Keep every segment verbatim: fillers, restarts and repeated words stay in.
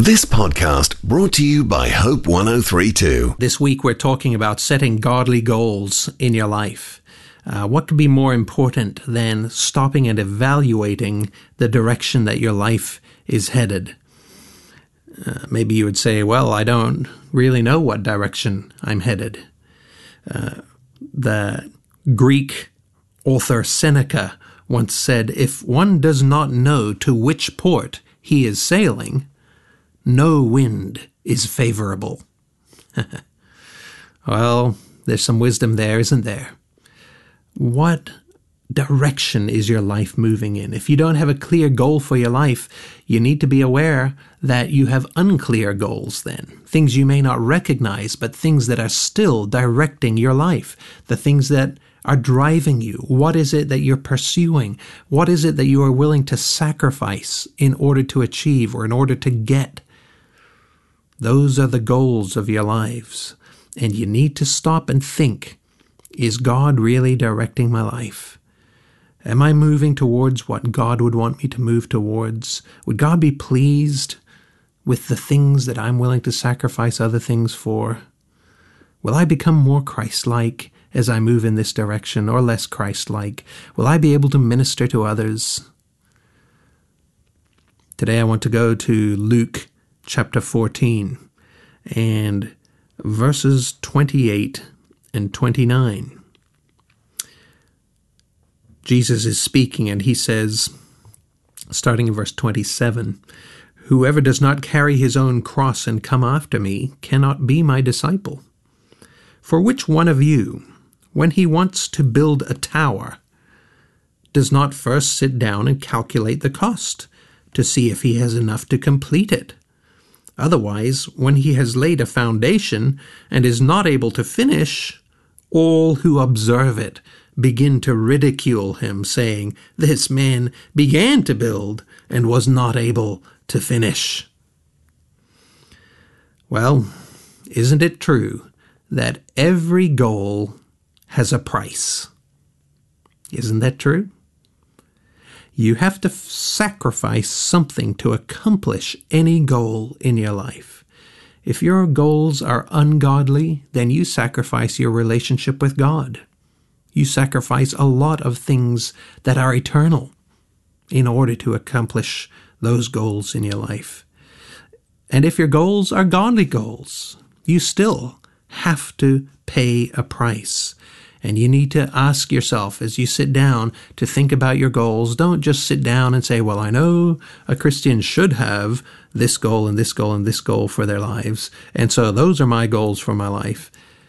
This podcast brought to you by Hope one oh three point two. This week we're talking about setting godly goals in your life. Uh, what could be more important than stopping and evaluating the direction that your life is headed? Uh, maybe you would say, well, I don't really know what direction I'm headed. Uh, the Greek author Seneca once said, if one does not know to which port he is sailing, no wind is favorable. Well, there's some wisdom there, isn't there? What direction is your life moving in? If you don't have a clear goal for your life, you need to be aware that you have unclear goals then. Things you may not recognize, but things that are still directing your life. The things that are driving you. What is it that you're pursuing? What is it that you are willing to sacrifice in order to achieve or in order to get? Those are the goals of your lives. And you need to stop and think, is God really directing my life? Am I moving towards what God would want me to move towards? Would God be pleased with the things that I'm willing to sacrifice other things for? Will I become more Christ-like as I move in this direction, or less Christ-like? Will I be able to minister to others? Today I want to go to Luke chapter fourteen and verses twenty-eight and twenty-nine. Jesus is speaking and he says, starting in verse twenty-seven, "Whoever does not carry his own cross and come after me cannot be my disciple. For which one of you, when he wants to build a tower, does not first sit down and calculate the cost to see if he has enough to complete it? Otherwise, when he has laid a foundation and is not able to finish, all who observe it begin to ridicule him, saying, 'This man began to build and was not able to finish.'" Well, isn't it true that every goal has a price? Isn't that true? You have to f- sacrifice something to accomplish any goal in your life. If your goals are ungodly, then you sacrifice your relationship with God. You sacrifice a lot of things that are eternal in order to accomplish those goals in your life. And if your goals are godly goals, you still have to pay a price. And you need to ask yourself as you sit down to think about your goals. Don't just sit down and say, well, I know a Christian should have this goal and this goal and this goal for their lives, and so those are my goals for my life.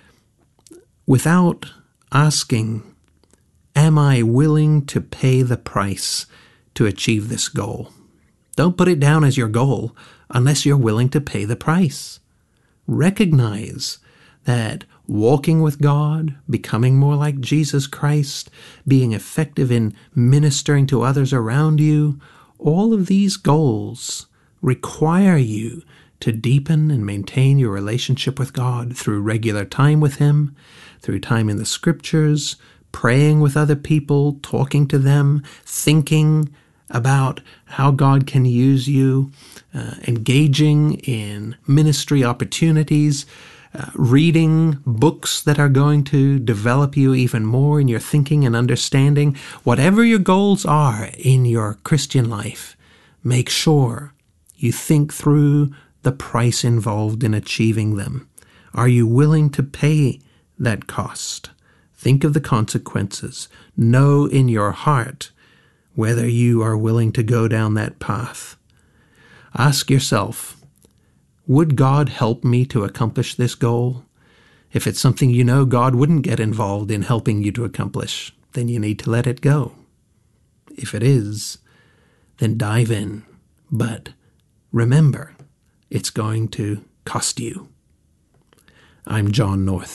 Without asking, am I willing to pay the price to achieve this goal? Don't put it down as your goal unless you're willing to pay the price. Recognize that walking with God, becoming more like Jesus Christ, being effective in ministering to others around you, all of these goals require you to deepen and maintain your relationship with God through regular time with Him, through time in the Scriptures, praying with other people, talking to them, thinking about how God can use you, uh, engaging in ministry opportunities, Uh, reading books that are going to develop you even more in your thinking and understanding. Whatever your goals are in your Christian life, make sure you think through the price involved in achieving them. Are you willing to pay that cost? Think of the consequences. Know in your heart whether you are willing to go down that path. Ask yourself, would God help me to accomplish this goal? If it's something you know God wouldn't get involved in helping you to accomplish, then you need to let it go. If it is, then dive in. But remember, it's going to cost you. I'm John North.